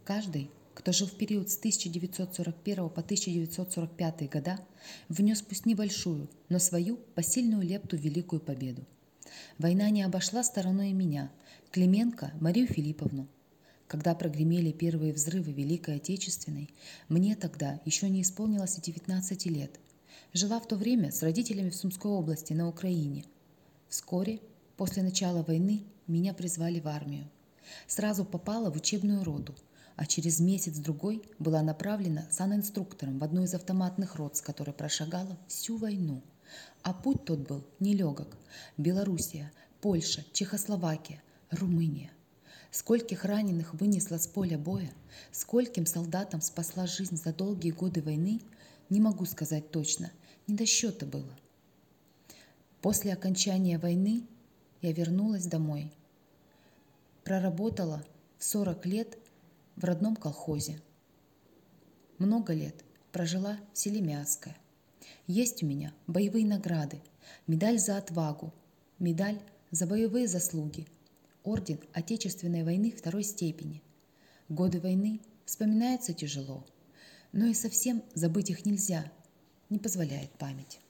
Каждый, кто жил в период с 1941 по 1945 года, внес пусть небольшую, но свою посильную лепту в Великую Победу. Война не обошла стороной и меня, Клименко Марию Филипповну. Когда прогремели первые взрывы Великой Отечественной, мне тогда еще не исполнилось и 19 лет. Жила в то время с родителями в Сумской области на Украине. Вскоре, после начала войны, меня призвали в армию. Сразу попала в учебную роту, а через месяц-другой была направлена санинструктором в одну из автоматных рот, с которой прошагала всю войну. А путь тот был нелегок. Белоруссия, Польша, Чехословакия, Румыния. Скольких раненых вынесла с поля боя, скольким солдатам спасла жизнь за долгие годы войны, не могу сказать точно, не до счета было. После окончания войны я вернулась домой. Проработала в 40 лет в родном колхозе. Много лет прожила в селе Мяское. Есть у меня боевые награды, медаль за отвагу, медаль за боевые заслуги, орден Отечественной войны второй степени. Годы войны вспоминаются тяжело, но и совсем забыть их нельзя, не позволяет память.